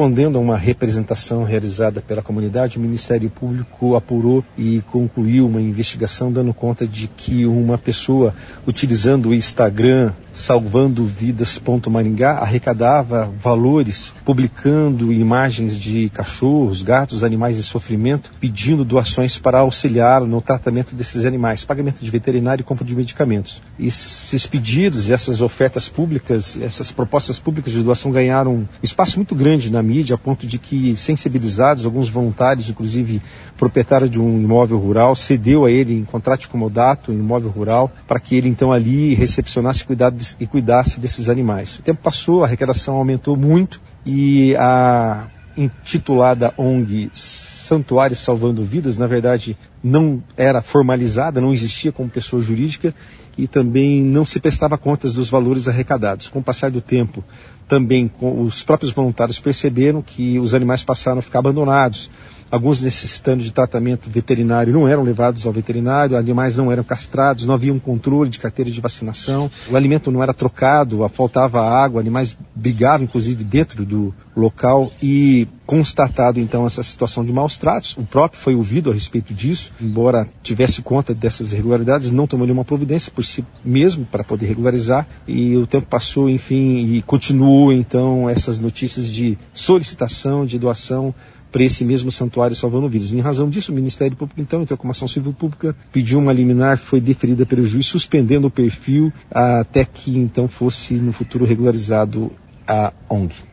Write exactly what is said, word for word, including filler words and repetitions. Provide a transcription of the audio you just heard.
Respondendo a uma representação realizada pela comunidade, o Ministério Público apurou e concluiu uma investigação dando conta de que uma pessoa, utilizando o Instagram salvando vidas ponto maringá, arrecadava valores publicando imagens de cachorros, gatos, animais em sofrimento, pedindo doações para auxiliar no tratamento desses animais, pagamento de veterinário e compra de medicamentos. Esses pedidos, essas ofertas públicas, essas propostas públicas de doação ganharam um espaço muito grande na mídia, a ponto de que, sensibilizados, alguns voluntários, inclusive proprietário de um imóvel rural, cedeu a ele em contrato de comodato, um imóvel rural, para que ele então ali recepcionasse cuidado e cuidasse desses animais. O tempo passou, a arrecadação aumentou muito e a intitulada O N G Santuário Salvando Vidas, na verdade, não era formalizada, não existia como pessoa jurídica e também não se prestava contas dos valores arrecadados. Com o passar do tempo, também com os próprios voluntários perceberam que os animais passaram a ficar abandonados. Alguns necessitando de tratamento veterinário não eram levados ao veterinário, animais não eram castrados, não havia um controle de carteira de vacinação, o alimento não era trocado, faltava água, animais brigavam inclusive dentro do local e constatado então essa situação de maus tratos, o próprio foi ouvido a respeito disso, embora tivesse conta dessas irregularidades, não tomou nenhuma providência por si mesmo para poder regularizar e o tempo passou, enfim, e continuou então essas notícias de solicitação, de doação para esse mesmo santuário salvando vidas. Em razão disso, o Ministério Público, então, entrou com uma ação civil pública, pediu uma liminar, foi deferida pelo juiz, suspendendo o perfil até que, então, fosse, no futuro, regularizado a O N G.